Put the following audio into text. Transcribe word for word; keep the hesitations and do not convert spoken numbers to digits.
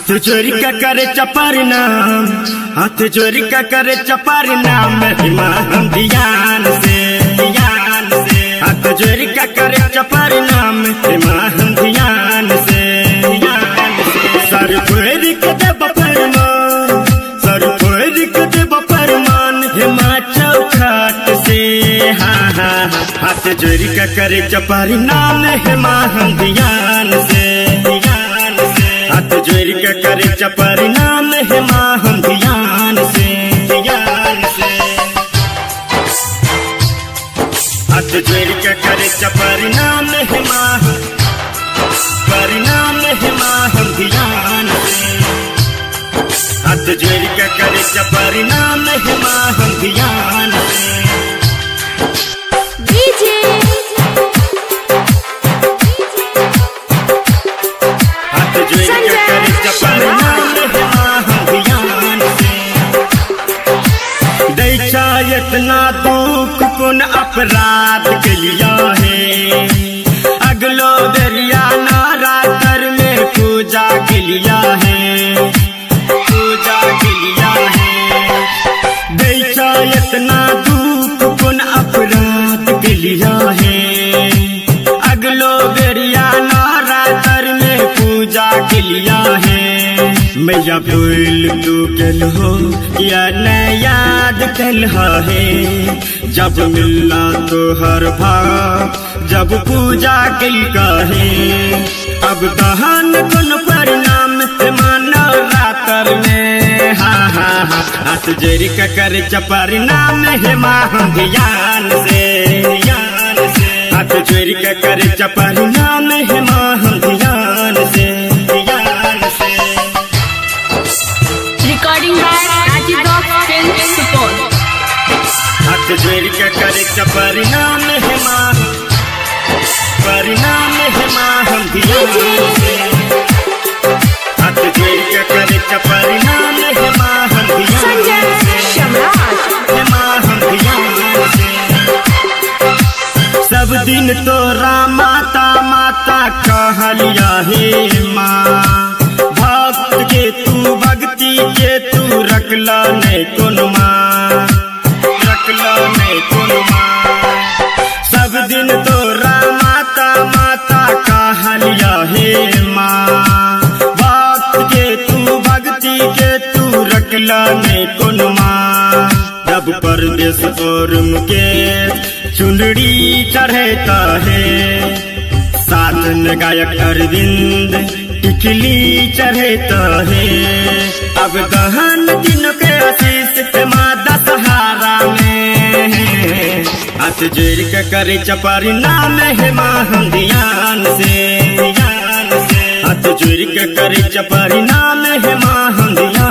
हाथ जोड़ के करे चपर नाम, हाथ जोड़ के करे चपर नाम, हिमा हम ध्यान से ध्यान से। हाथ जोड़ के करे चपर नाम, हिमा हम ध्यान से ध्यान से। सर फोड़ के देव फरमान, सर फोड़ के देव फरमान, हिमा चौखट से। हाँ हाँ हाथ जोड़ के करे चपर नाम, हिमा हम ध्यान से ध्यान से। हाथ जोड़ के करे चपर नाम, हिमा हम ध्यान से ध्यान से। हाथ जोड़ के करे चपर नाम, हिमा परिणाम, हिमा हम ध्यान से। हाथ जोड़ के करे चपर नाम, हिमा हम ध्यान से। डीजे हाथ जोड़ के करे चपर नाम, हिमा हम ध्यान से। दैचा इतना दुख कौन अपराध के लिया है, अगलो दरिया नारा कर में पूजा के लिया है, पूजा के लिया है। दैचा इतना दुख कौन अपराध के लिया है, अगलो दरिया नारा कर में पूजा के लिया है। मैया भूल तू कल हो या न याद कल है, जब मिलना तो हर भाव, जब पूजा कल का है। अब दहन गुण परिणाम मानो रातर में। हाँ हाँ हाँ हाथ जोड़ के कर चपर नाम, हिमा हम ध्यान से ध्यान से। हाथ जोड़ के कर चपर नाम, हिमा हम ध्यान से ध्यान से। Recording by Rajiv rock film support. हाथ जोड़ के करे चपर नाम, हिमा परिणाम, हिमा हम ध्यान से। हाथ जोड़ के करे चपर नाम, हिमा हम ध्यान से हिमा हम ध्यान से। सब दिन तोरा माता माता कहलिया हे माँ, भक्त के तू भक्ति के तू रखला नहीं कौन माँ, रखला नहीं कौन माँ। सब दिन तोरा माता माता कहलिया हे माँ, भक्त के तू भक्ति के तू रखला नहीं कौन माँ। जब परदेश और मुकेश चुनरी चढ़ता है, साथ में गायक अरविंद टिकली चढ़ता है। अब दहन दिन के आशीष माता सहारा में। हाथ जोड़ के करे चपर नाम, हिमा हम ध्यान से ध्यान से। हाथ जोड़ के करे चपर नाम, हिमा हम ध्यान